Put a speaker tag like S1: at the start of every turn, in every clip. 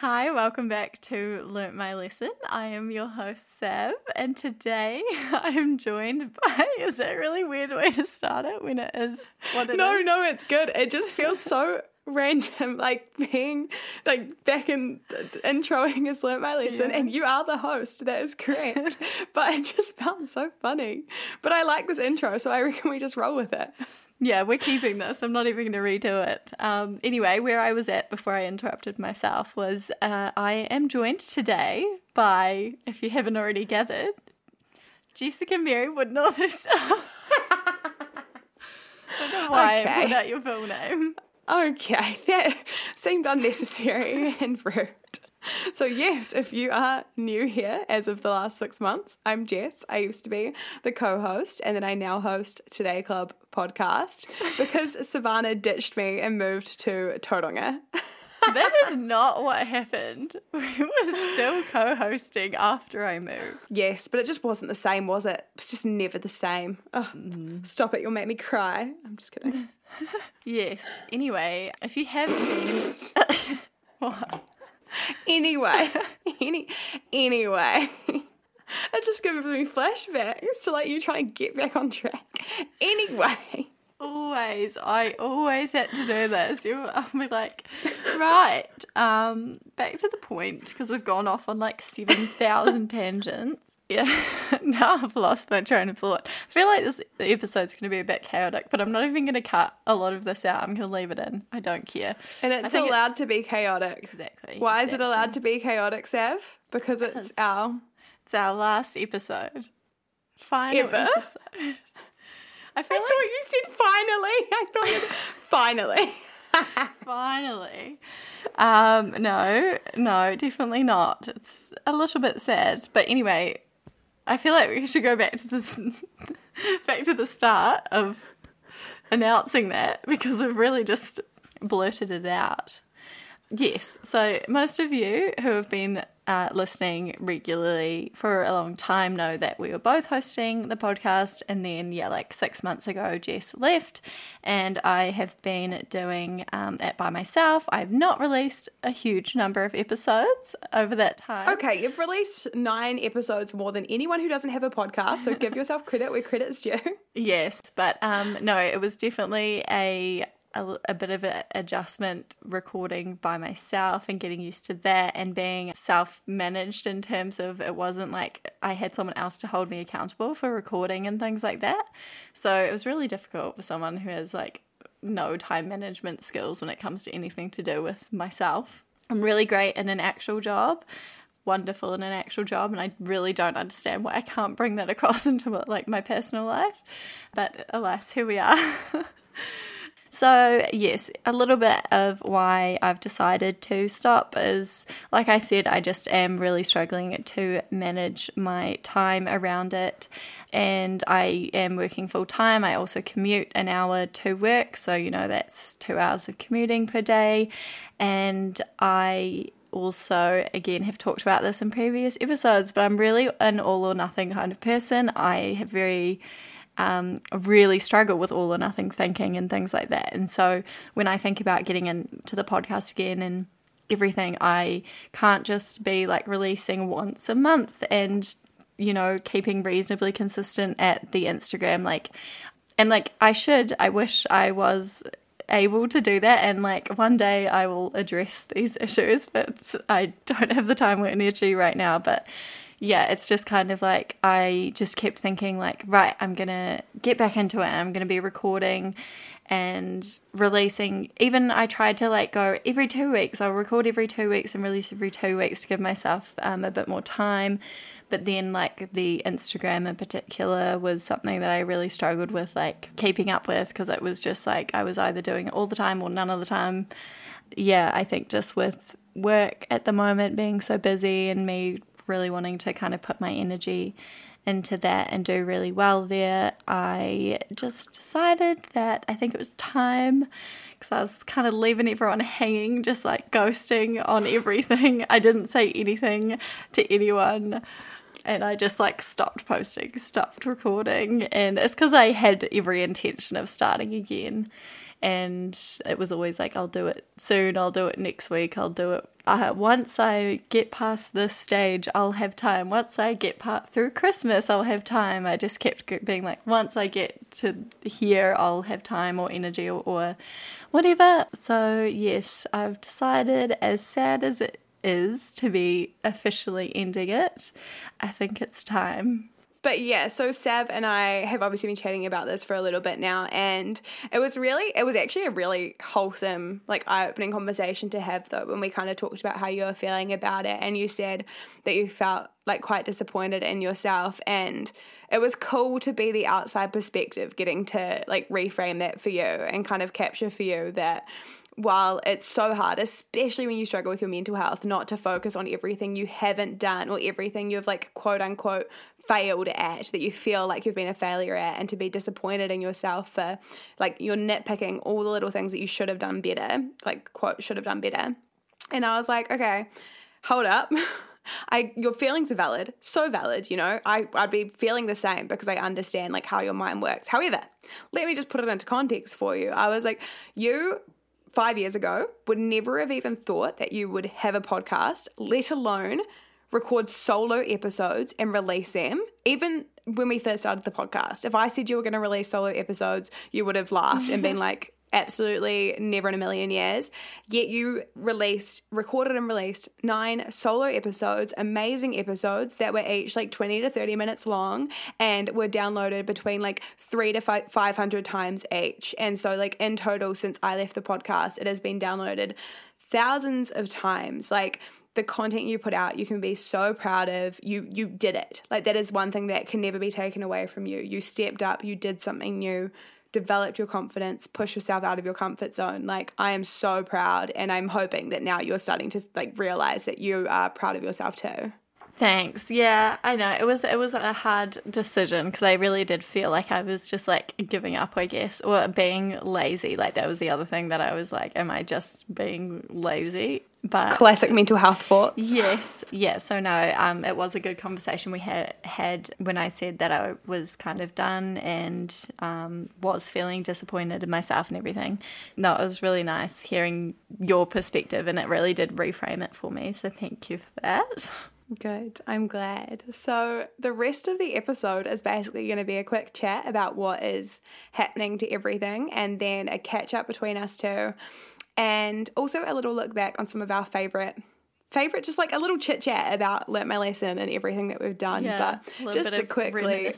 S1: Hi, welcome back to Learnt My Lesson. I am your host, Sav, and today I am joined by, is that a really weird way to start it when it is what it is?
S2: No, it's good. It just feels so random, like being like back in introing as Learnt My Lesson, and you are the host, that is correct. But it just felt so funny. But I like this intro, so I reckon we just roll with it.
S1: Yeah, we're keeping this. I'm not even going to redo it. Anyway, where I was at before I interrupted myself was I am joined today by, if you haven't already gathered, Jessica Mary Woodnorth herself. I don't know why I put out your full name.
S2: Okay, that seemed unnecessary and rude. So yes, if you are new here as of the last 6 months, I'm Jess. I used to be the co-host and then I now host Today Club podcast because Savannah ditched me and moved to Tauranga.
S1: That is not what happened. We were still co-hosting after I moved.
S2: Yes, but it just wasn't the same, was it? It was just never the same. Oh, Stop it, you'll make me cry. I'm just kidding.
S1: Yes. Anyway, if you have been... What?
S2: Anyway, it just gives me flashbacks to like you trying to get back on track. Anyway.
S1: I always had to do this. I'll be like, right, back to the point, because we've gone off on like 7,000 tangents. Yeah, now I've lost my train of thought. I feel like this episode's going to be a bit chaotic, but I'm not even going to cut a lot of this out. I'm going to leave it in. I don't care.
S2: And it's allowed to be chaotic.
S1: Exactly.
S2: Why is it allowed to be chaotic, Sav? Because it's our
S1: last episode. Final
S2: ever?
S1: episode. I thought
S2: you said finally. I thought you finally.
S1: Finally. No, definitely not. It's a little bit sad. But anyway, I feel like we should go back to the start of announcing that, because we've really just blurted it out. Yes, so most of you who have been listening regularly for a long time know that we were both hosting the podcast, and then, like 6 months ago, Jess left, and I have been doing it by myself. I've not released a huge number of episodes over that time.
S2: Okay, you've released 9 episodes more than anyone who doesn't have a podcast, so give yourself credit where credit's due.
S1: Yes, but no, it was definitely a bit of an adjustment recording by myself and getting used to that, and being self-managed in terms of it wasn't like I had someone else to hold me accountable for recording and things like that. So it was really difficult for someone who has like no time management skills when it comes to anything to do with myself. I'm really great in an actual job, wonderful in an actual job, and I really don't understand why I can't bring that across into like my personal life. But alas, here we are. So yes, a little bit of why I've decided to stop is, like I said, I just am really struggling to manage my time around it, and I am working full time. I also commute an hour to work, so that's 2 hours of commuting per day, and I also, again, have talked about this in previous episodes, but I'm really an all or nothing kind of person. I have really struggle with all or nothing thinking and things like that. And so when I think about getting into the podcast again and everything, I can't just be like releasing once a month and, keeping reasonably consistent at the Instagram. I wish I was able to do that, and like one day I will address these issues, but I don't have the time or energy right now. But yeah, it's just kind of like I just kept thinking like, right, I'm going to get back into it, and I'm going to be recording and releasing. Even I tried to like go every 2 weeks. I'll record every 2 weeks and release every 2 weeks to give myself a bit more time. But then like the Instagram in particular was something that I really struggled with like keeping up with, because it was just like I was either doing it all the time or none of the time. Yeah, I think just with work at the moment being so busy and me really wanting to kind of put my energy into that and do really well there, I just decided that I think it was time, because I was kind of leaving everyone hanging, just like ghosting on everything. I didn't say anything to anyone, and I just like stopped posting, stopped recording, and it's because I had every intention of starting again. And it was always like, I'll do it soon, I'll do it next week, I'll do it. Once I get past this stage, I'll have time. Once I get through Christmas, I'll have time. I just kept being like, once I get to here, I'll have time or energy or whatever. So yes, I've decided, as sad as it is to be officially ending it, I think it's time.
S2: But yeah, so Sav and I have obviously been chatting about this for a little bit now, and it was actually a really wholesome, like, eye-opening conversation to have, though, when we kind of talked about how you were feeling about it, and you said that you felt like quite disappointed in yourself, and it was cool to be the outside perspective, getting to like reframe that for you and kind of capture for you that while it's so hard, especially when you struggle with your mental health, not to focus on everything you haven't done or everything you've like quote unquote failed at, that you feel like you've been a failure at, and to be disappointed in yourself for like you're nitpicking all the little things that you should have done better, like quote should have done better. And I was like, okay, hold up. Your feelings are valid, so valid, you know. I'd be feeling the same because I understand like how your mind works. However, let me just put it into context for you. I was like, you 5 years ago would never have even thought that you would have a podcast, let alone record solo episodes and release them. Even when we first started the podcast, if I said you were going to release solo episodes, you would have laughed and been like, absolutely never in a million years. Yet you recorded and released 9 solo episodes, amazing episodes that were each like 20 to 30 minutes long and were downloaded between like 300 to 500 times each. And so like in total, since I left the podcast, it has been downloaded thousands of times. Like, the content you put out, you can be so proud of. You did it. Like, that is one thing that can never be taken away from you. You stepped up, you did something new, developed your confidence, push yourself out of your comfort zone. Like, I am so proud, and I'm hoping that now you're starting to like realize that you are proud of yourself too.
S1: Thanks. Yeah, I know. It was a hard decision because I really did feel like I was just like giving up, I guess, or being lazy. Like, that was the other thing that I was like, am I just being lazy? But
S2: classic mental health thoughts.
S1: Yes. Yeah. So no, it was a good conversation we had when I said that I was kind of done and was feeling disappointed in myself and everything. No, it was really nice hearing your perspective, and it really did reframe it for me. So thank you for that.
S2: Good. I'm glad. So the rest of the episode is basically going to be a quick chat about what is happening to everything, and then a catch up between us two, and also a little look back on some of our favorite, just like a little chit chat about Learnt My Lesson and everything that we've done.
S1: Yeah,
S2: but just to quickly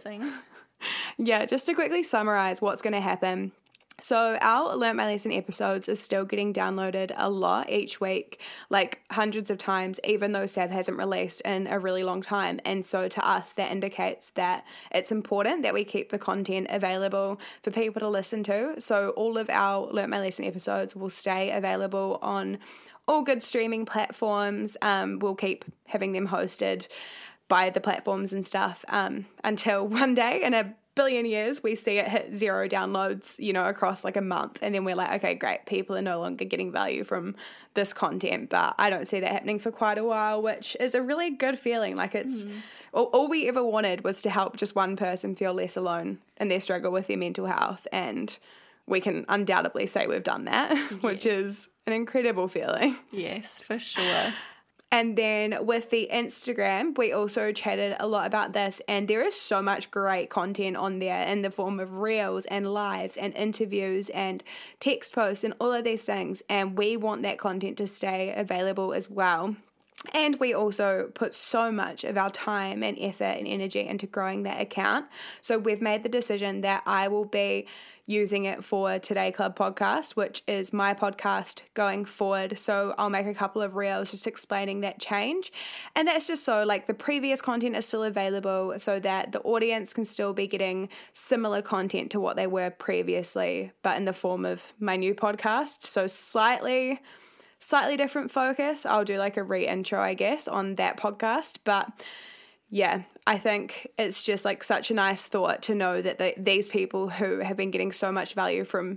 S2: summarize what's going to happen. So our Learnt My Lesson episodes are still getting downloaded a lot each week, like hundreds of times, even though Sav hasn't released in a really long time. And so to us, that indicates that it's important that we keep the content available for people to listen to. So all of our Learnt My Lesson episodes will stay available on all good streaming platforms. We'll keep having them hosted by the platforms and stuff until one day in a billion years we see it hit 0 downloads, you know, across like a month, and then we're like, okay, great, people are no longer getting value from this content. But I don't see that happening for quite a while, which is a really good feeling. Like, it's all we ever wanted was to help just one person feel less alone in their struggle with their mental health, and we can undoubtedly say we've done that. Yes. Which is an incredible feeling.
S1: Yes, for sure.
S2: And then with the Instagram, we also chatted a lot about this, and there is so much great content on there in the form of reels and lives and interviews and text posts and all of these things, and we want that content to stay available as well. And we also put so much of our time and effort and energy into growing that account. So we've made the decision that I will be using it for Today Club podcast, which is my podcast going forward. So I'll make a couple of reels just explaining that change. And that's just so like the previous content is still available so that the audience can still be getting similar content to what they were previously, but in the form of my new podcast. So slightly different focus. I'll do like a re-intro, I guess, on that podcast. But yeah, I think it's just like such a nice thought to know that these people who have been getting so much value from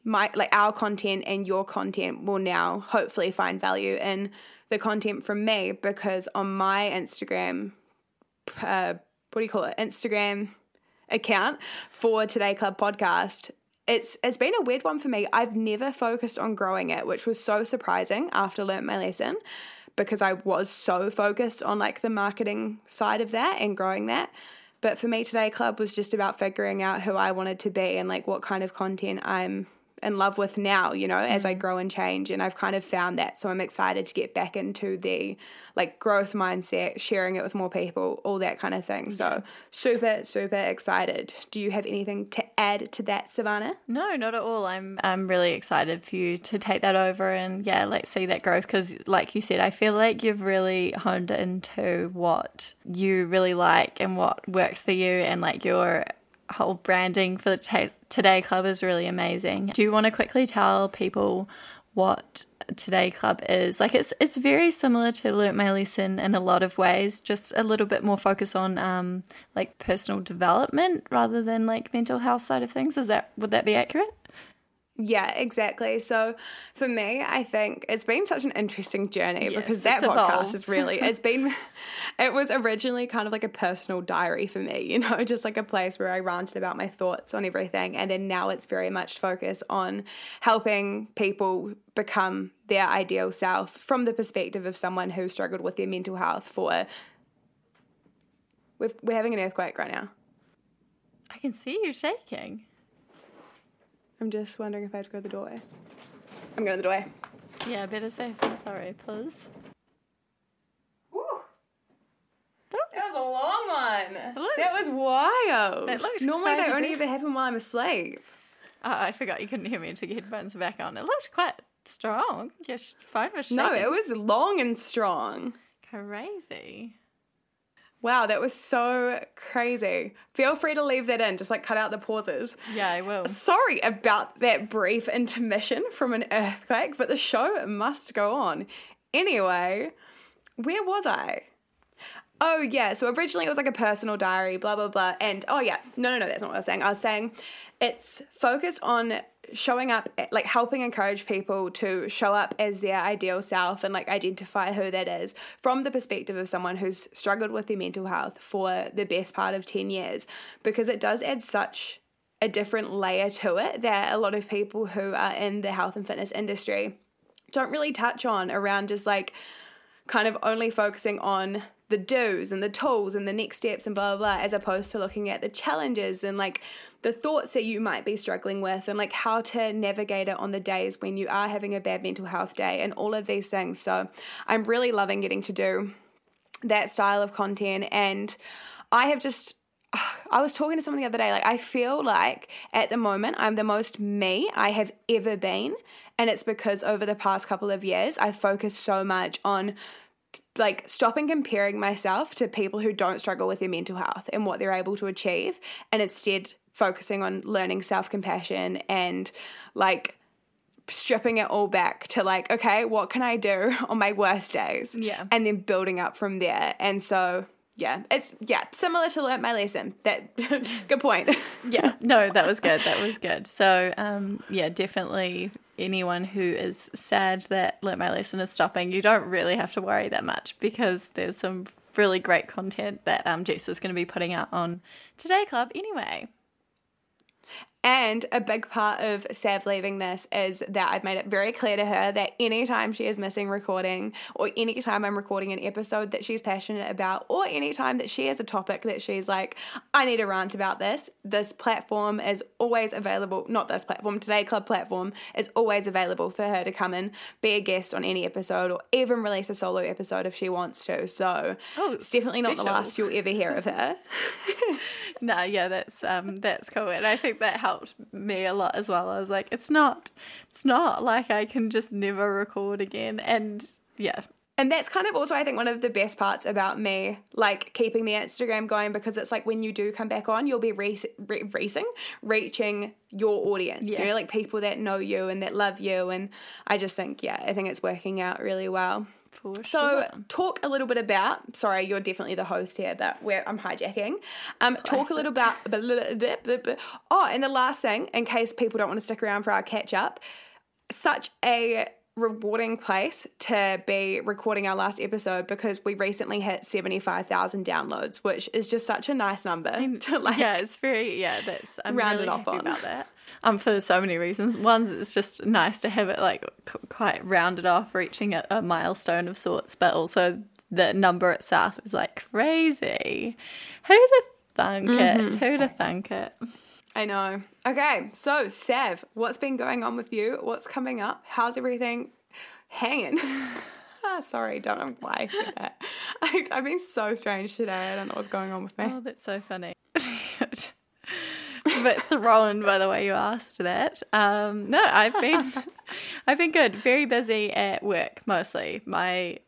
S2: our content and your content will now hopefully find value in the content from me, because on my Instagram, Instagram account for Today Club podcast, it's been a weird one for me. I've never focused on growing it, which was so surprising after I learnt my lesson, because I was so focused on like the marketing side of that and growing that. But for me, Today Club was just about figuring out who I wanted to be and like what kind of content I'm in love with now, you know, as I grow and change. And I've kind of found that. So I'm excited to get back into the like growth mindset, sharing it with more people, all that kind of thing. So super, super excited. Do you have anything to add to that, Savannah?
S1: No, not at all. I'm really excited for you to take that over and like see that growth, because like you said, I feel like you've really honed into what you really like and what works for you, and like your whole branding for the Today Club is really amazing. Do you want to quickly tell people what Today Club is? Like it's very similar to Learnt My Lesson in a lot of ways, just a little bit more focus on like personal development rather than like mental health side of things. Would that be accurate?
S2: Yeah, exactly. So for me, I think it's been such an interesting journey, because that
S1: it's
S2: podcast
S1: evolved.
S2: is really, it was originally kind of like a personal diary for me, you know, just like a place where I ranted about my thoughts on everything. And then now it's very much focused on helping people become their ideal self from the perspective of someone who struggled with their mental health we're having an earthquake right now.
S1: I can see you shaking.
S2: I'm just wondering if I have to go to the doorway. I'm going to the doorway.
S1: Yeah, better safe than sorry, please.
S2: Woo. That was a long one. That was wild.
S1: That looked
S2: Normally
S1: quite
S2: they only
S1: aggressive.
S2: ever happen while I'm asleep.
S1: Oh, I forgot you couldn't hear me and took your headphones back on. It looked quite strong. Your phone was shaking.
S2: No, it was long and strong.
S1: Crazy.
S2: Wow, that was so crazy. Feel free to leave that in. Just like cut out the pauses.
S1: Yeah, I will.
S2: Sorry about that brief intermission from an earthquake, but the show must go on. Anyway, where was I? Oh, yeah. So originally it was like a personal diary, blah, blah, blah. And, oh, yeah. No, that's not what I was saying. I was saying it's focused on showing up, like helping encourage people to show up as their ideal self and like identify who that is from the perspective of someone who's struggled with their mental health for the best part of 10 years, because it does add such a different layer to it that a lot of people who are in the health and fitness industry don't really touch on, around just like kind of only focusing on the do's and the tools and the next steps and blah, blah, blah, as opposed to looking at the challenges and like the thoughts that you might be struggling with and like how to navigate it on the days when you are having a bad mental health day and all of these things. So I'm really loving getting to do that style of content. And I was talking to someone the other day, like I feel like at the moment I'm the most me I have ever been. And it's because over the past couple of years, I've focused so much on like stopping comparing myself to people who don't struggle with their mental health and what they're able to achieve, and instead focusing on learning self-compassion and like stripping it all back to like, okay, what can I do on my worst days?
S1: Yeah.
S2: And then building up from there. And so it's similar to Learnt My Lesson. That good point.
S1: Yeah, no, that was good. That was good. So, definitely anyone who is sad that Learnt My Lesson is stopping, you don't really have to worry that much, because there's some really great content that Jess is going to be putting out on Today Club anyway.
S2: And a big part of Sav leaving this is that I've made it very clear to her that anytime she is missing recording, or anytime I'm recording an episode that she's passionate about, or anytime that she has a topic that she's like, I need to rant about this platform is always available. Not this platform, Today Club platform is always available for her to come and be a guest on any episode, or even release a solo episode if she wants to. So it's definitely not the last you'll ever hear of her.
S1: No, yeah, that's cool. And I think that helped me a lot as well. I was like, it's not like I can just never record again. And yeah.
S2: And that's kind of also, I think, one of the best parts about me, like keeping the Instagram going, because it's like when you do come back on, you'll be reaching your audience, you know, like people that know you and that love you. And I just think, I think it's working out really well. So talk a little bit about, sorry, you're definitely the host here, but I'm hijacking. Talk a little about, and the last thing, in case people don't want to stick around for our catch up, such a rewarding place to be recording our last episode, because we recently hit 75,000 downloads, which is just such a nice number to like.
S1: Yeah, it's very, that's, I'm
S2: round
S1: really
S2: it off
S1: happy
S2: on
S1: about that. For so many reasons. One, it's just nice to have it like quite rounded off, reaching a milestone of sorts, but also the number itself is like crazy. Who'd have thunk it? Who'd have thunk it?
S2: I know. Okay, so Sav, what's been going on with you? What's coming up? How's everything hanging? Sorry, don't know why I said that. I've been so strange today. I don't know what's going on with me.
S1: Oh, that's so funny. A bit thrown by the way you asked that. No, I've been good. Very busy at work mostly. My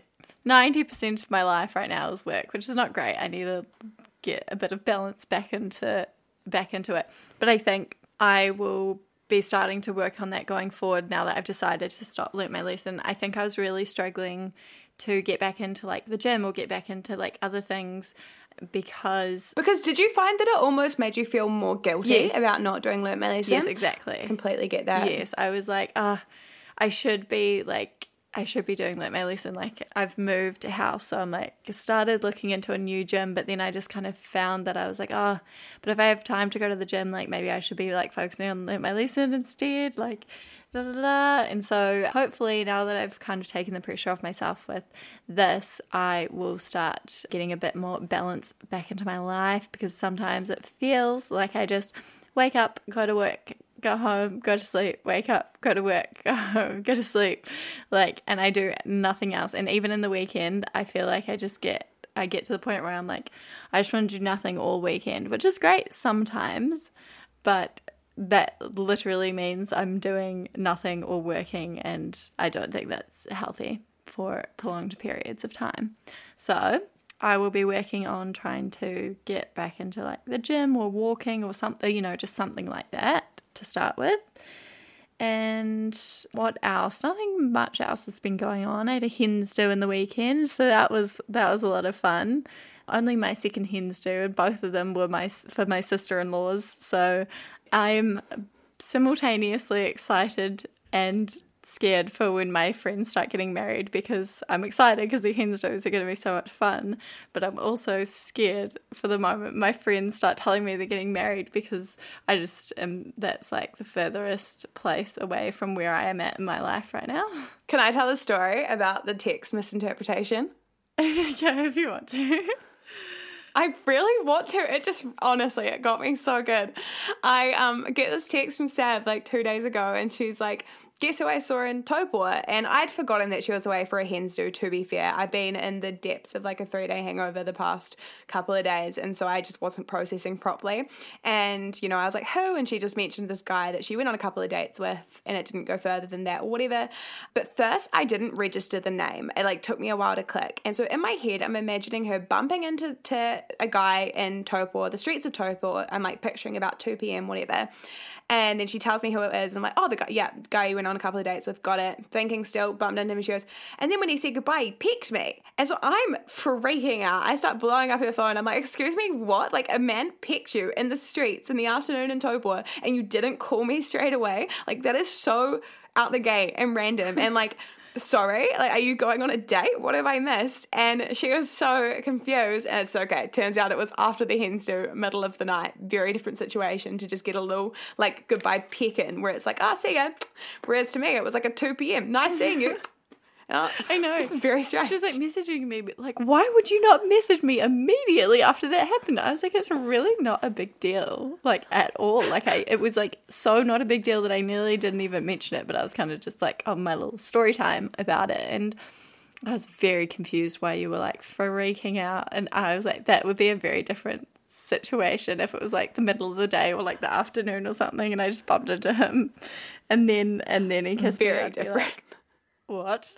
S1: 90% of my life right now is work, which is not great. I need to get a bit of balance back into it. But I think I will be starting to work on that going forward now that I've decided to stop Learnt My Lesson. I think I was really struggling to get back into like the gym or get back into like other things because
S2: did you find that it almost made you feel more guilty about not doing Learnt My Lesson?
S1: Yes, exactly.
S2: Completely get that.
S1: Yes, I was like, I should be doing Learnt My Lesson. Like I've moved house, so I'm like started looking into a new gym, but then I just kind of found that I was like, but if I have time to go to the gym, like maybe I should be like focusing on Learnt My Lesson instead, like da da da. And so hopefully now that I've kind of taken the pressure off myself with this, I will start getting a bit more balance back into my life, because sometimes it feels like I just wake up, go to work, go home, go to sleep, wake up, go to work, go home, go to sleep, and I do nothing else. And even in the weekend, I feel like I get to the point where I'm like, I just want to do nothing all weekend, which is great sometimes, but that literally means I'm doing nothing or working, and I don't think that's healthy for prolonged periods of time. So I will be working on trying to get back into like the gym or walking or something, just something like that to start with. And what else? Nothing much else has been going on. I had a hens do in the weekend, so that was a lot of fun. Only my second hens do, and both of them were for my sister-in-laws. So I'm simultaneously excited and scared for when my friends start getting married, because I'm excited because the hens do's are going to be so much fun, but I'm also scared for the moment my friends start telling me they're getting married, because I just that's like the furthest place away from where I am at in my life right now.
S2: Can I tell a story about the text misinterpretation?
S1: Yeah, if you want to.
S2: I really want to. It just, honestly, it got me so good. I get this text from Sav like 2 days ago, and she's like, guess who I saw in Taupo? And I'd forgotten that she was away for a hens do, to be fair. I'd been in the depths of like a 3-day hangover the past couple of days, and so I just wasn't processing properly. And, I was like, who? And she just mentioned this guy that she went on a couple of dates with, and it didn't go further than that or whatever. But first, I didn't register the name. It took me a while to click. And so in my head, I'm imagining her bumping into a guy in Taupo, the streets of Taupo. I'm picturing about 2 p.m, whatever. And then she tells me who it is. And I'm like, oh, the guy you went on a couple of dates with, got it. Thinking still, bumped into him, and she goes, and then when he said goodbye, he picked me. And so I'm freaking out. I start blowing up her phone. I'm like, excuse me, what? A man picked you in the streets in the afternoon in Taupo, and you didn't call me straight away? That is so out the gate and random. And sorry, are you going on a date? What have I missed? And she was so confused, and it's okay. Turns out it was after the hens do, middle of the night. Very different situation to just get a little goodbye peck in, where it's see ya. Whereas to me it was a 2 p.m. Nice seeing you.
S1: I know.
S2: This is very strange.
S1: She was messaging me, why would you not message me immediately after that happened? I was like, it's really not a big deal, at all. It was so not a big deal that I nearly didn't even mention it, but I was kind of just on my little story time about it. And I was very confused why you were freaking out. And I was like, that would be a very different situation if it was the middle of the day or the afternoon or something, and I just bumped into him and then he kissed me.
S2: Very different.
S1: What?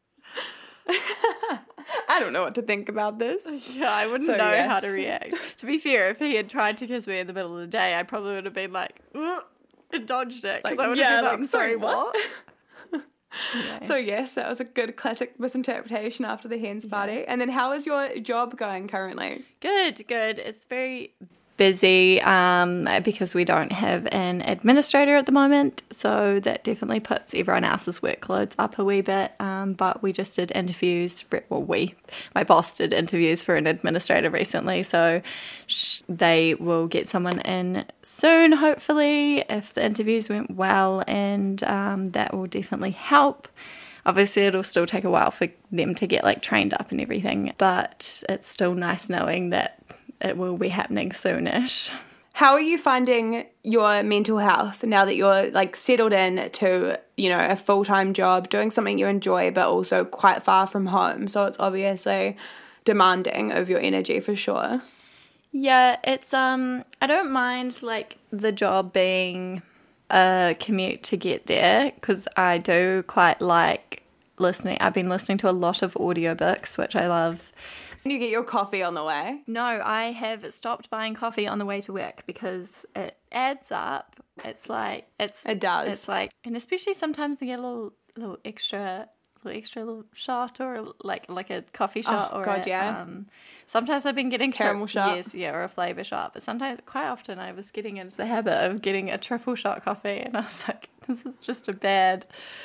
S2: I don't know what to think about this.
S1: Yeah, I wouldn't know how to react. To be fair, if he had tried to kiss me in the middle of the day, I probably would have been and dodged it, because I would have been sorry, what? Anyway.
S2: So yes, that was a good classic misinterpretation after the hens party. And then how is your job going currently?
S1: Good. It's very busy because we don't have an administrator at the moment, so that definitely puts everyone else's workloads up a wee bit, but we just did interviews my boss did interviews for an administrator recently, so they will get someone in soon, hopefully, if the interviews went well, and that will definitely help. Obviously, it'll still take a while for them to get like trained up and everything, but it's still nice knowing that it will be happening soonish.
S2: How are you finding your mental health now that you're like settled in to, you know, a full-time job, doing something you enjoy, but also quite far from home? So it's obviously demanding of your energy for sure.
S1: Yeah, it's I don't mind like the job being a commute to get there, because I do quite like listening. I've been listening to a lot of audiobooks, which I love.
S2: You get your coffee on the way?
S1: No, I have stopped buying coffee on the way to work because it adds up. It does. It's like, and especially sometimes they get a little extra little shot, or like a coffee shot, or sometimes I've been getting
S2: caramel shot.
S1: Yes, yeah, or a flavor shot. But sometimes, quite often, I was getting into the habit of getting a triple shot coffee, and I was like, this is just a bad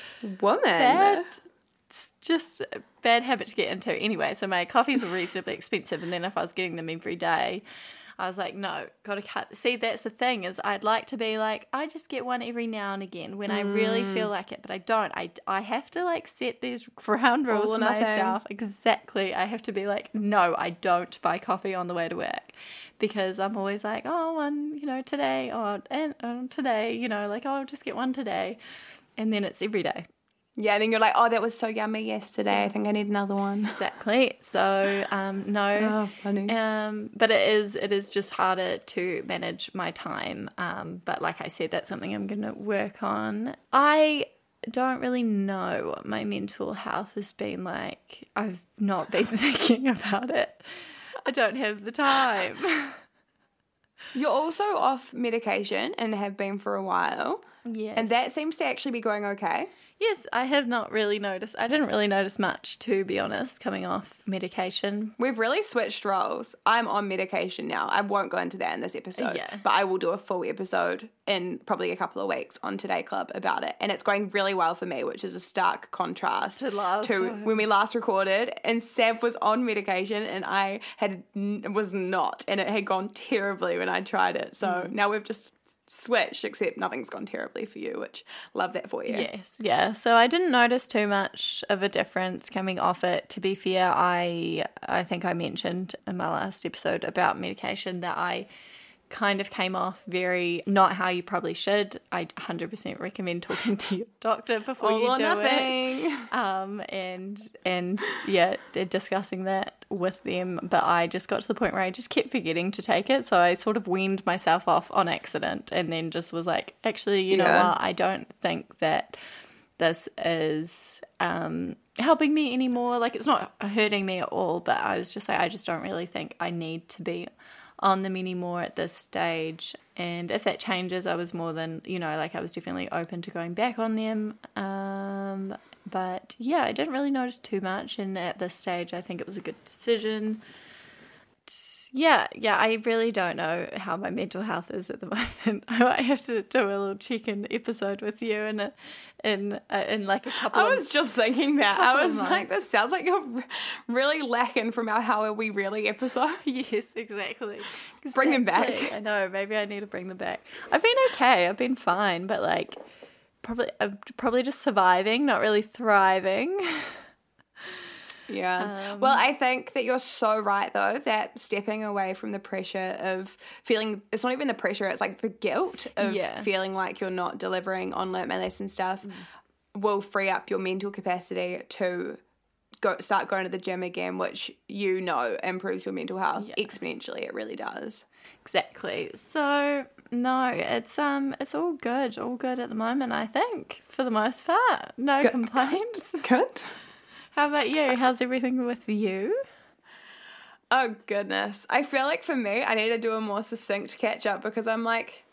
S1: habit to get into. Anyway, so my coffees were reasonably expensive, and then if I was getting them every day, I was like, no, gotta cut. See, that's the thing, is I'd like to be like, I just get one every now and again when I really feel like it, but I don't. I have to like set these ground rules for myself. Exactly. I have to be like, no, I don't buy coffee on the way to work, because I'm always like, oh, one, you know, today, today, you know, like, oh, I'll just get one today, and then it's every day.
S2: Yeah, and then you're like, oh, that was so yummy yesterday. I think I need another one.
S1: Exactly. So, no.
S2: Oh, funny.
S1: But it is just harder to manage my time. But like I said, that's something I'm going to work on. I don't really know what my mental health has been like. I've not been thinking about it. I don't have the time.
S2: You're also off medication and have been for a while.
S1: Yes.
S2: And that seems to actually be going okay.
S1: Yes, I have not really noticed. I didn't really notice much, to be honest, coming off medication.
S2: We've really switched roles. I'm on medication now. I won't go into that in this episode, but I will do a full episode in probably a couple of weeks on Today Club about it. And it's going really well for me, which is a stark contrast to when we last recorded. And Sav was on medication and I was not. And it had gone terribly when I tried it. So now we've just switched, except nothing's gone terribly for you, which love that for you.
S1: Yes, yeah. So I didn't notice too much of a difference coming off it. To be fair, I think I mentioned in my last episode about medication that I kind of came off very not how you probably should. I 100% recommend talking to your doctor before you do it. And yeah, discussing that with them. But I just got to the point where I just kept forgetting to take it, so I sort of weaned myself off on accident, and then just was like, actually, you know what? I don't think that this is helping me anymore. Like, it's not hurting me at all, but I was just like, I just don't really think I need to be on them anymore at this stage. And if that changes, I was more than, you know, like I was definitely open to going back on them. But yeah, I didn't really notice too much, and at this stage I think it was a good decision. Yeah, I really don't know how my mental health is at the moment. I might have to do a little check-in episode with you in like a couple
S2: I was just thinking that. I was like, this sounds like you're really lacking from our How Are We Really episode.
S1: Yes, exactly.
S2: Bring them back.
S1: I know, maybe I need to bring them back. I've been okay, I've been fine, but like probably just surviving, not really thriving.
S2: Yeah. Well, I think that you're so right, though, that stepping away from the pressure of feeling, it's not even the pressure, it's like the guilt of feeling like you're not delivering on Learn My Lesson stuff will free up your mental capacity to start going to the gym again, which you know improves your mental health exponentially. It really does.
S1: Exactly. So no, it's all good at the moment, I think, for the most part. No complaints.
S2: Good.
S1: How about you? How's everything with you?
S2: Oh, goodness. I feel like for me, I need to do a more succinct catch-up because I'm like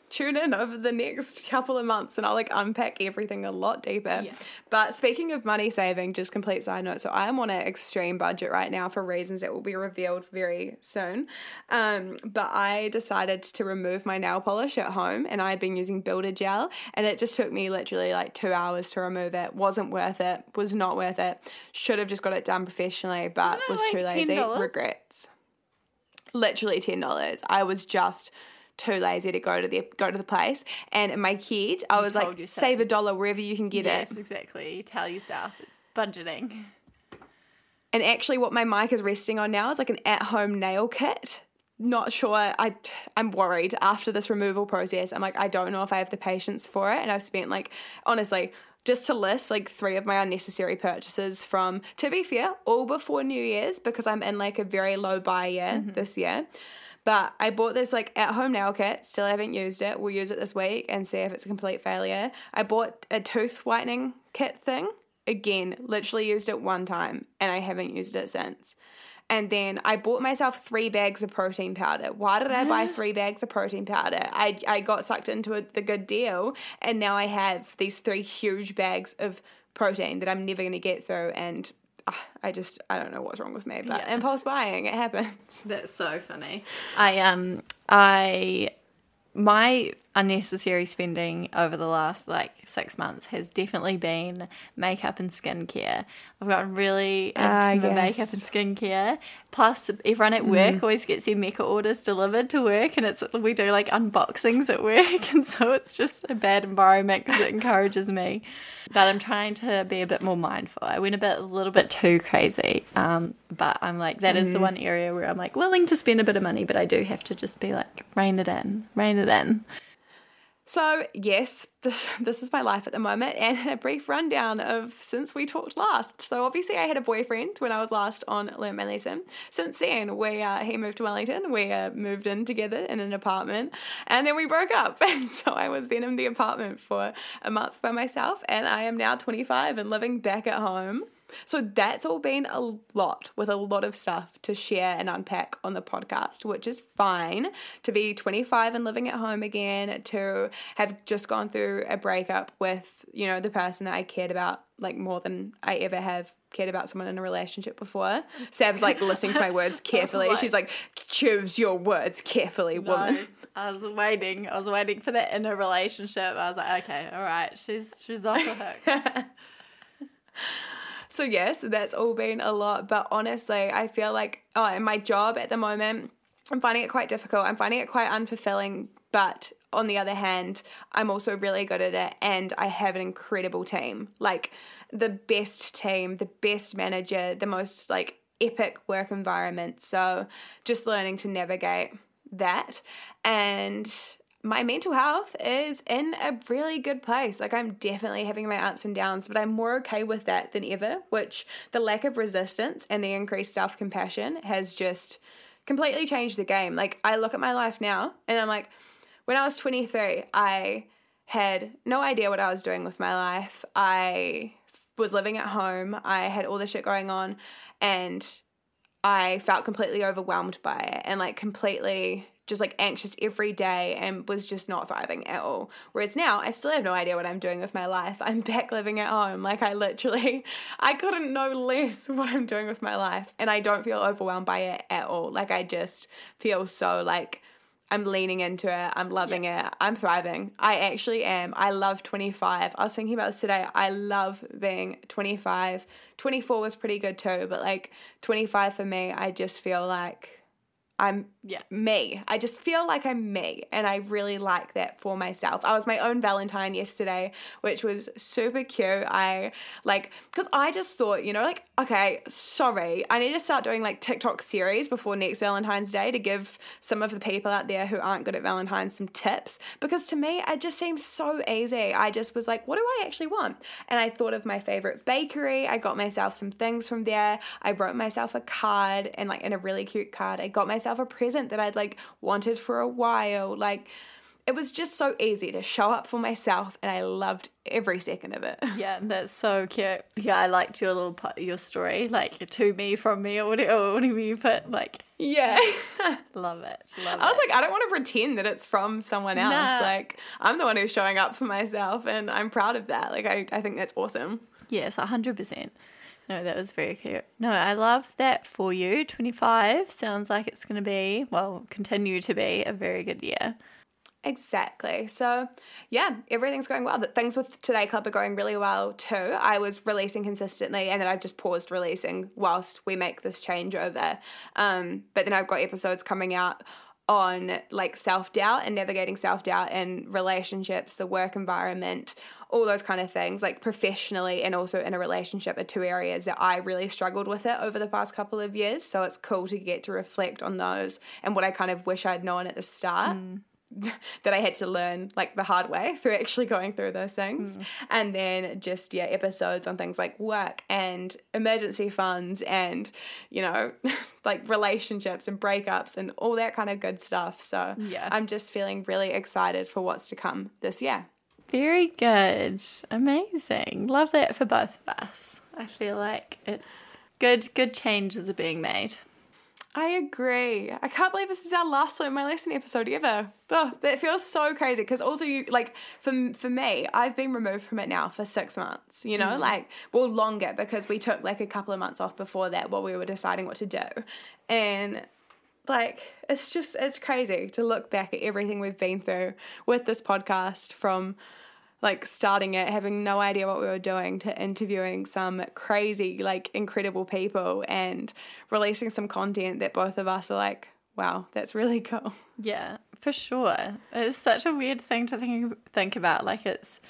S2: tune in over the next couple of months and I'll like unpack everything a lot deeper.
S1: Yeah.
S2: But speaking of money saving, just complete side note, so I am on an extreme budget right now for reasons that will be revealed very soon. But I decided to remove my nail polish at home, and I had been using Builder Gel, and it just took me literally like 2 hours to remove it. Wasn't worth it. Was not worth it. Should have just got it done professionally, but was
S1: like
S2: too lazy.
S1: $10?
S2: Regrets. Literally $10. I was just too lazy to go to the place, and in my head I was like, save $1 wherever you can get it.
S1: Yes, exactly. You tell yourself it's budgeting.
S2: And actually what my mic is resting on now is like an at-home nail kit. Not sure. I'm worried after this removal process. I'm like, I don't know if I have the patience for it, and I've spent like, honestly, just to list like 3 of my unnecessary purchases from, to be fair, all before New Year's, because I'm in like a very low buy year this year. But I bought this like at-home nail kit. Still haven't used it. We'll use it this week and see if it's a complete failure. I bought a tooth whitening kit thing. Again, literally used it one time, and I haven't used it since. And then I bought myself 3 bags of protein powder. Why did I buy 3 bags of protein powder? I got sucked into the good deal, and now I have these 3 huge bags of protein that I'm never going to get through, and I don't know what's wrong with me, but impulse buying, it happens.
S1: That's so funny. My unnecessary spending over the last like 6 months has definitely been makeup and skincare. I've gotten really into my makeup and skincare. Plus, everyone at work always gets their makeup orders delivered to work, and we do like unboxings at work, and so it's just a bad environment because it encourages me. But I'm trying to be a bit more mindful. I went a little bit too crazy, but I'm like, that is the one area where I'm like willing to spend a bit of money, but I do have to just be like, rein it in.
S2: So yes, this is my life at the moment, and a brief rundown of since we talked last. So obviously I had a boyfriend when I was last on Learn My Lesson. Since then, he moved to Wellington. We moved in together in an apartment, and then we broke up. And so I was then in the apartment for a month by myself, and I am now 25 and living back at home. So that's all been a lot, with a lot of stuff to share and unpack on the podcast, which is fine. To be 25 and living at home again, to have just gone through a breakup with, the person that I cared about like more than I ever have cared about someone in a relationship before. Sav's like listening to my words carefully. She's like, choose your words carefully, woman.
S1: No, I was waiting for that in a relationship. I was like, okay, all right, she's off the hook.
S2: So yes, that's all been a lot, but honestly, I feel like, in my job at the moment, I'm finding it quite difficult. I'm finding it quite unfulfilling, but on the other hand, I'm also really good at it, and I have an incredible team. Like, the best team, the best manager, the most, like, epic work environment. So just learning to navigate that. And my mental health is in a really good place. Like, I'm definitely having my ups and downs, but I'm more okay with that than ever, which the lack of resistance and the increased self-compassion has just completely changed the game. Like, I look at my life now and I'm like, when I was 23, I had no idea what I was doing with my life. I was living at home. I had all this shit going on, and I felt completely overwhelmed by it, and like completely just like anxious every day, and was just not thriving at all. Whereas now I still have no idea what I'm doing with my life. I'm back living at home. Like, I couldn't know less what I'm doing with my life, and I don't feel overwhelmed by it at all. Like, I just feel so like I'm leaning into it. I'm loving it. I'm thriving. I actually am. I love 25. I was thinking about this today. I love being 25. 24 was pretty good too, but like 25 for me, I just feel like I'm me. I just feel like I'm me, and I really like that for myself. I was my own Valentine yesterday, which was super cute. Because I just thought, like, okay, sorry, I need to start doing like TikTok series before next Valentine's Day to give some of the people out there who aren't good at Valentine's some tips, because to me, it just seems so easy. I just was like, what do I actually want? And I thought of my favorite bakery. I got myself some things from there. I wrote myself a card, and like in a really cute card, I got myself a present that I'd like wanted for a while. Like, it was just so easy to show up for myself, and I loved every second of it.
S1: Yeah, that's so cute. Yeah, I liked your little your story, like to me, from me, or whatever you put. Like,
S2: yeah.
S1: Love it.
S2: I was like, I don't want to pretend that it's from someone else.
S1: Nah.
S2: Like, I'm the one who's showing up for myself, and I'm proud of that. Like, I think that's awesome.
S1: Yes, 100%. No, that was very cute. No, I love that for you. 25 sounds like it's going to be, well, continue to be a very good year.
S2: Exactly. So, yeah, everything's going well. Things with Today Club are going really well too. I was releasing consistently, and then I just paused releasing whilst we make this changeover. But then I've got episodes coming out on like self-doubt and navigating self-doubt in relationships, the work environment, all those kind of things, like professionally and also in a relationship, are two areas that I really struggled with it over the past couple of years. So it's cool to get to reflect on those and what I kind of wish I'd known at the start. That I had to learn like the hard way through actually going through those things. And then just, yeah, episodes on things like work and emergency funds and, you know, like relationships and breakups and all that kind of good stuff. So
S1: Yeah.
S2: I'm just feeling really excited for what's to come this year.
S1: Very good. Amazing. Love that for both of us. I feel like it's good changes are being made.
S2: I agree. I can't believe this is our last Learn My Lesson episode ever. Oh, that feels so crazy because also you, like, for me, I've been removed from it now for 6 months, you know, like, well, longer because we took like a couple of months off before that while we were deciding what to do. And like, it's crazy to look back at everything we've been through with this podcast, from like starting it, having no idea what we were doing, to interviewing some crazy, like incredible people and releasing some content that both of us are like, wow, that's really cool.
S1: Yeah, for sure. It's such a weird thing to think about. Like, it's,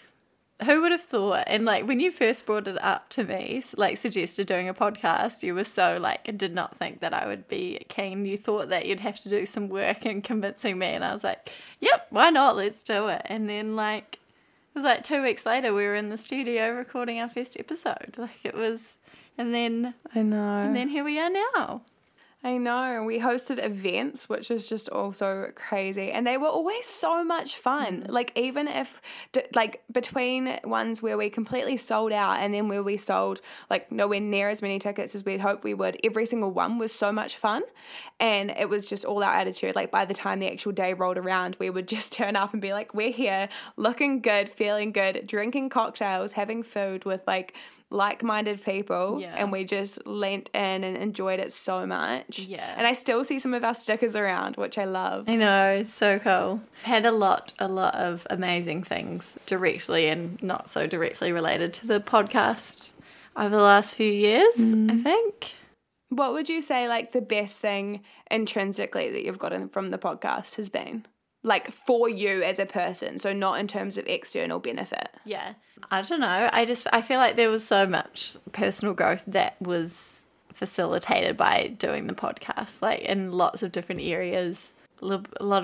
S1: who would have thought? And like when you first brought it up to me, like suggested doing a podcast, you were so like, did not think that I would be keen. You thought that you'd have to do some work in convincing me, and I was like, yep, why not? Let's do it. And then like, it was like 2 weeks later, we were in the studio recording our first episode. Like it was, and then
S2: I know.
S1: And then here we are now.
S2: I know. We hosted events, which is just also crazy. And they were always so much fun. Like, even if, like, between ones where we completely sold out and then where we sold, like, nowhere near as many tickets as we'd hoped we would, every single one was so much fun. And it was just all our attitude. Like, by the time the actual day rolled around, we would just turn up and be like, we're here, looking good, feeling good, drinking cocktails, having food with, like-minded people, and we just leant in and enjoyed it so much.
S1: Yeah.
S2: And I still see some of our stickers around, which I love.
S1: I know, it's so cool. Had a lot of amazing things directly and not so directly related to the podcast over the last few years, I think.
S2: What would you say, like, the best thing intrinsically that you've gotten from the podcast has been? Like, for you as a person, so not in terms of external benefit.
S1: Yeah. I don't know. I feel like there was so much personal growth that was facilitated by doing the podcast, like in lots of different areas. A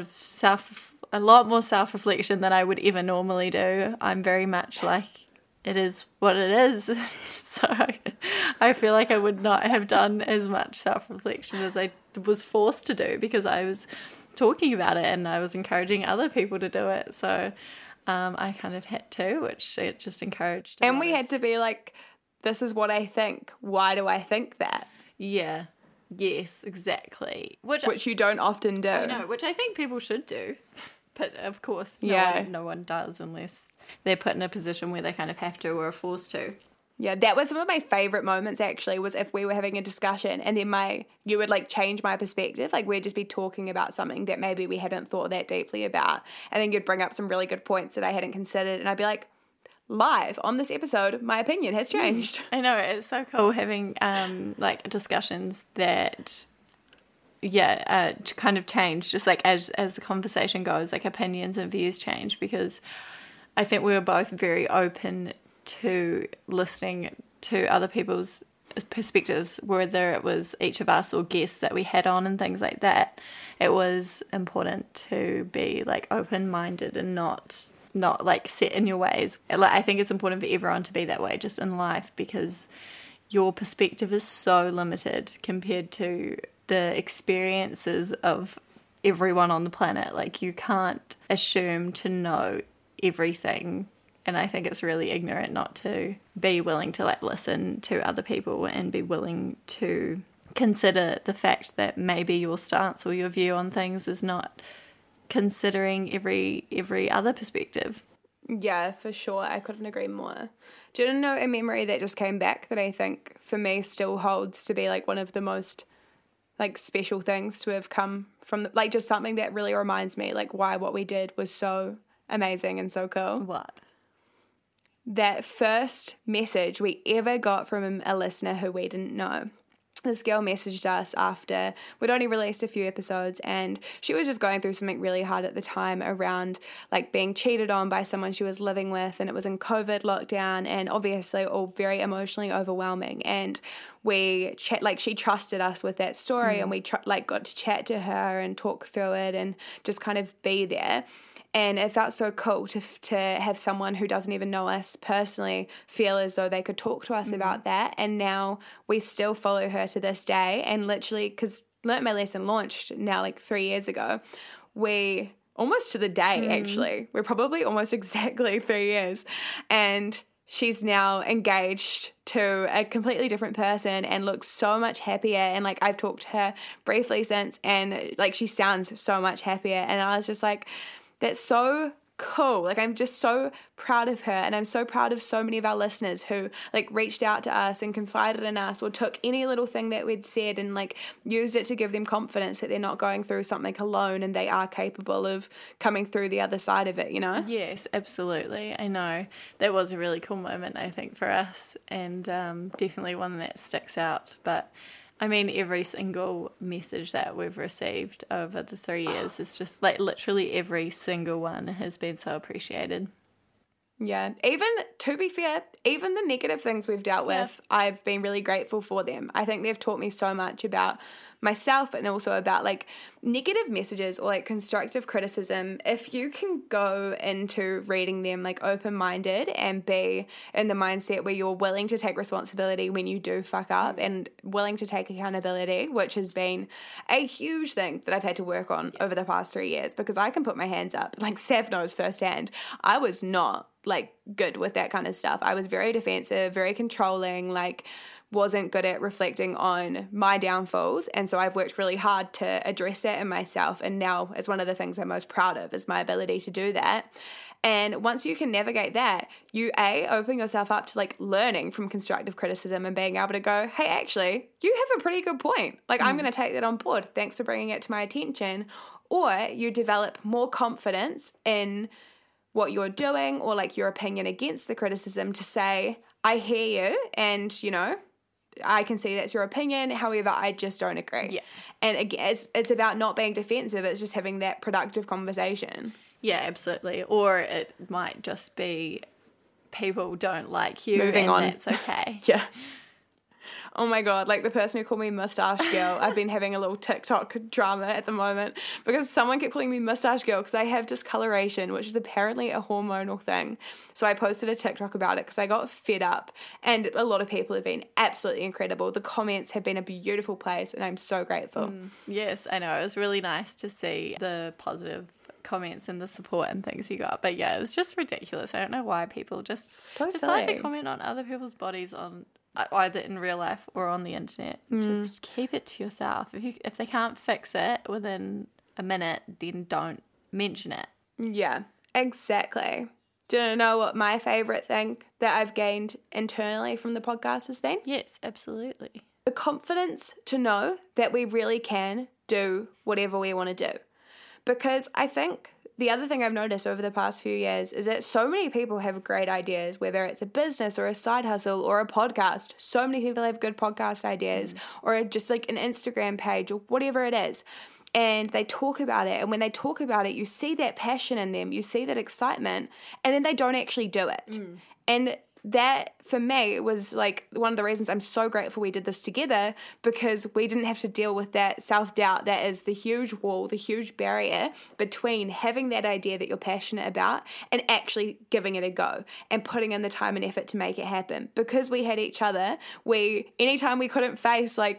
S1: lot more self-reflection than I would ever normally do. I'm very much like, it is what it is. So I feel like I would not have done as much self-reflection as I was forced to do because I was talking about it and I was encouraging other people to do it. So I kind of had to, which it just encouraged.
S2: And we had to be like, this is what I think. Why do I think that?
S1: Yeah. Yes, exactly.
S2: Which you don't often do.
S1: I know, which I think people should do. But of course, no one does unless they're put in a position where they kind of have to or are forced to.
S2: Yeah, that was some of my favorite moments actually, was if we were having a discussion and then you would like change my perspective. Like, we'd just be talking about something that maybe we hadn't thought that deeply about. And then you'd bring up some really good points that I hadn't considered. And I'd be like, live on this episode, my opinion has changed.
S1: I know, it's so cool having like discussions that kind of change, just like as the conversation goes, like opinions and views change, because I think we were both very open to listening to other people's perspectives, whether it was each of us or guests that we had on and things like that. It was important to be like open-minded and not like set in your ways. Like, I think it's important for everyone to be that way just in life, because your perspective is so limited compared to the experiences of everyone on the planet. Like, you can't assume to know everything. And I think it's really ignorant not to be willing to like listen to other people and be willing to consider the fact that maybe your stance or your view on things is not considering every other perspective.
S2: Yeah, for sure. I couldn't agree more. Do you know a memory that just came back that I think for me still holds to be like one of the most like special things to have come from like just something that really reminds me like why what we did was so amazing and so cool?
S1: What?
S2: That first message we ever got from a listener who we didn't know. This girl messaged us after we'd only released a few episodes, and she was just going through something really hard at the time around like being cheated on by someone she was living with, and it was in COVID lockdown, and obviously all very emotionally overwhelming. And we she trusted us with that story, and we got to chat to her and talk through it and just kind of be there. And it felt so cool to have someone who doesn't even know us personally feel as though they could talk to us about that. And now we still follow her to this day. And literally, because Learnt My Lesson launched now like 3 years ago, we almost to the day, actually. We're probably almost exactly 3 years. And she's now engaged to a completely different person and looks so much happier. And like I've talked to her briefly since, and like she sounds so much happier. And I was just like, that's so cool. Like, I'm just so proud of her, and I'm so proud of so many of our listeners who like reached out to us and confided in us, or took any little thing that we'd said and like used it to give them confidence that they're not going through something alone and they are capable of coming through the other side of it, you know?
S1: Yes, absolutely. I know. That was a really cool moment, I think, for us, and definitely one that sticks out. But I mean, every single message that we've received over the 3 years is just like literally every single one has been so appreciated.
S2: Yeah. Even, to be fair, even the negative things we've dealt with, I've been really grateful for them. I think they've taught me so much about myself, and also about like negative messages or like constructive criticism. If you can go into reading them like open-minded and be in the mindset where you're willing to take responsibility when you do fuck up and willing to take accountability, which has been a huge thing that I've had to work on over the past 3 years, because I can put my hands up. Like Sav knows firsthand, I was not like good with that kind of stuff. I was very defensive, very controlling, like wasn't good at reflecting on my downfalls. And so I've worked really hard to address that in myself. And now it's one of the things I'm most proud of, is my ability to do that. And once you can navigate that, you open yourself up to like learning from constructive criticism and being able to go, hey, actually, you have a pretty good point. Like I'm going to take that on board. Thanks for bringing it to my attention. Or you develop more confidence in what you're doing, or like your opinion against the criticism, to say, I hear you, and you know, I can see that's your opinion. However, I just don't agree. Yeah. And again, it's about not being defensive. It's just having that productive conversation.
S1: Yeah, absolutely. Or it might just be people don't like you.
S2: Moving on.
S1: That's okay.
S2: Yeah. Oh my God, like the person who called me Mustache Girl, I've been having a little TikTok drama at the moment because someone kept calling me Mustache Girl because I have discoloration, which is apparently a hormonal thing. So I posted a TikTok about it because I got fed up, and a lot of people have been absolutely incredible. The comments have been a beautiful place, and I'm so grateful.
S1: Yes, I know. It was really nice to see the positive comments and the support and things you got. But yeah, it was just ridiculous. I don't know why people just decide to comment on other people's bodies on either in real life or on the internet. Just keep it to yourself. If they can't fix it within a minute, then don't mention it.
S2: Yeah, exactly. Do you know what my favourite thing that I've gained internally from the podcast has been?
S1: Yes, absolutely.
S2: The confidence to know that we really can do whatever we want to do. Because I think the other thing I've noticed over the past few years is that so many people have great ideas, whether it's a business or a side hustle or a podcast. So many people have good podcast ideas or just like an Instagram page or whatever it is. And they talk about it. And when they talk about it, you see that passion in them. You see that excitement. And then they don't actually do it. And that, for me, was like one of the reasons I'm so grateful we did this together, because we didn't have to deal with that self-doubt that is the huge wall, the huge barrier between having that idea that you're passionate about and actually giving it a go and putting in the time and effort to make it happen. Because we had each other, anytime we couldn't face like,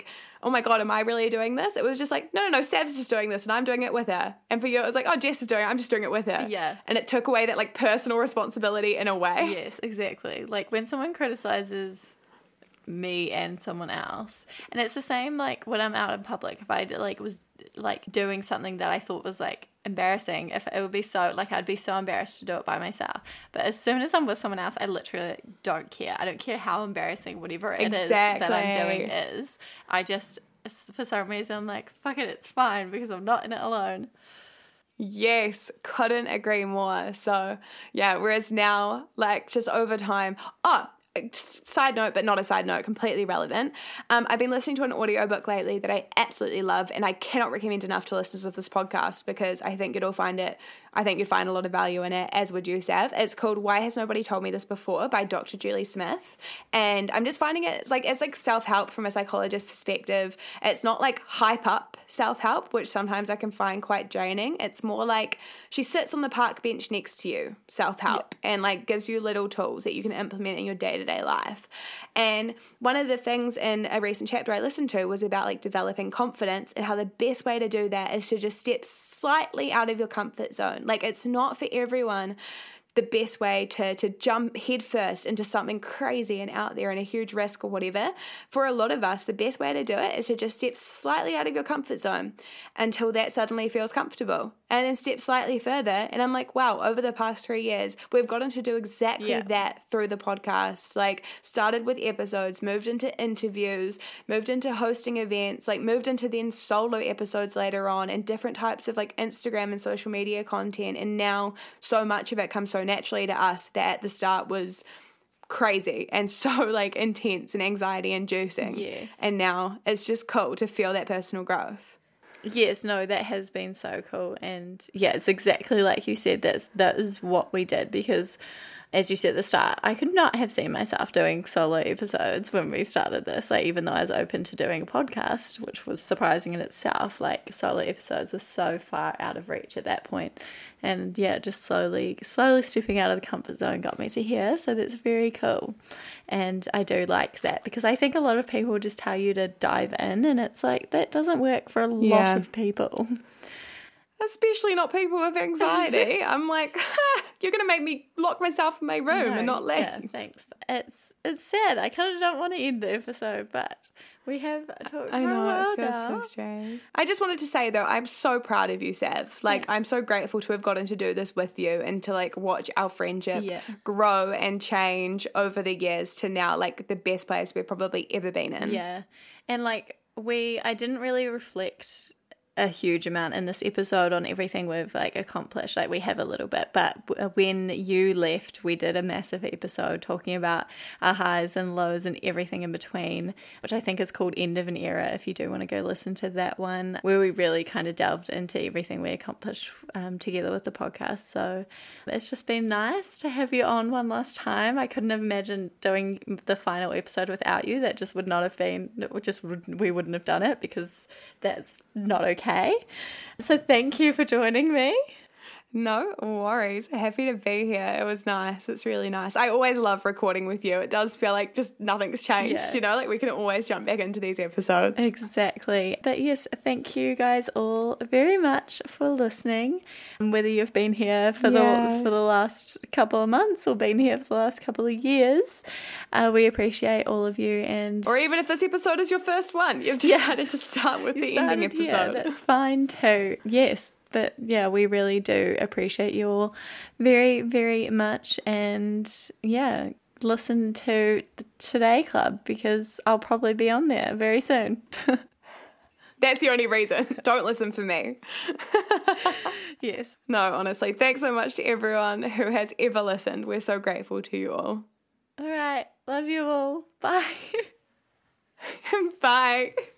S2: oh my God, am I really doing this? It was just like, no, Sav's just doing this and I'm doing it with her. And for you, it was like, oh, Jess is doing it, I'm just doing it with her.
S1: Yeah.
S2: And it took away that like personal responsibility in a way.
S1: Yes, exactly. Like when someone criticizes me and someone else, and it's the same like when I'm out in public, if I like was like doing something that I thought was like embarrassing, if it would be so like I'd be so embarrassed to do it by myself, but as soon as I'm with someone else, I literally don't care. I don't care how embarrassing whatever it is that I'm doing is. I just, for some reason, I'm like, fuck it, it's fine because I'm not in it alone.
S2: Yes, couldn't agree more. So yeah, whereas now, like just over time, side note, but not a side note, completely relevant. I've been listening to an audiobook lately that I absolutely love, and I cannot recommend enough to listeners of this podcast because I think you'd find a lot of value in it, as would you, Sav. It's called Why Has Nobody Told Me This Before by Dr. Julie Smith. And I'm just finding it's like self-help from a psychologist's perspective. It's not like hype up self-help, which sometimes I can find quite draining. It's more like she sits on the park bench next to you, self-help, and like gives you little tools that you can implement in your day-to-day life. And one of the things in a recent chapter I listened to was about like developing confidence and how the best way to do that is to just step slightly out of your comfort zone. Like it's not for everyone the best way to jump headfirst into something crazy and out there and a huge risk or whatever. For a lot of us, the best way to do it is to just step slightly out of your comfort zone until that suddenly feels comfortable. And then step slightly further. And I'm like, wow, over the past 3 years, we've gotten to do exactly that through the podcast. Like started with episodes, moved into interviews, moved into hosting events, like moved into then solo episodes later on and different types of like Instagram and social media content. And now so much of it comes so naturally to us that at the start was crazy and so like intense and anxiety inducing.
S1: Yes.
S2: And now it's just cool to feel that personal growth.
S1: Yes, no, that has been so cool. And yeah, it's exactly like you said, that is what we did because as you said at the start, I could not have seen myself doing solo episodes when we started this. Like, even though I was open to doing a podcast, which was surprising in itself, like solo episodes were so far out of reach at that point. And yeah, just slowly stepping out of the comfort zone got me to here. So that's very cool. And I do like that because I think a lot of people just tell you to dive in and it's like, that doesn't work for a lot of people.
S2: Especially not people with anxiety. I'm like, you're going to make me lock myself in my room and not leave.
S1: Yeah, thanks. It's sad. I kind of don't want to end the episode, but we have talked for a while.
S2: I know, it feels
S1: now.
S2: so strange. I just wanted to say, though, I'm so proud of you, Sav. Like, I'm so grateful to have gotten to do this with you and to, like, watch our friendship grow and change over the years to now, like, the best place we've probably ever been in.
S1: Yeah. And, like, I didn't really reflect a huge amount in this episode on everything we've like accomplished. Like we have a little bit, but when you left, we did a massive episode talking about our highs and lows and everything in between, which I think is called End of an Era. If you do want to go listen to that one, where we really kind of delved into everything we accomplished together with the podcast. So it's just been nice to have you on one last time. I couldn't have imagined doing the final episode without you. That just would not have been, we wouldn't have done it because that's not okay. So thank you for joining me.
S2: No worries. Happy to be here. It was nice. It's really nice. I always love recording with you. It does feel like just nothing's changed, you know, like we can always jump back into these episodes.
S1: Exactly. But yes, thank you guys all very much for listening. Whether you've been here for the last couple of months or been here for the last couple of years, we appreciate all of you. Or
S2: even if this episode is your first one, you've decided to start with the ending episode.
S1: Yeah, that's fine too. Yes. But yeah, we really do appreciate you all very, very much. And yeah, listen to the Today Club because I'll probably be on there very soon.
S2: That's the only reason. Don't listen for me.
S1: Yes.
S2: No, honestly, thanks so much to everyone who has ever listened. We're so grateful to you all.
S1: All right. Love you all. Bye.
S2: Bye.